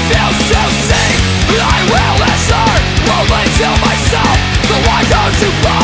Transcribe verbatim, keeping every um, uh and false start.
refuse to see. I will answer only to myself. So why don't you play?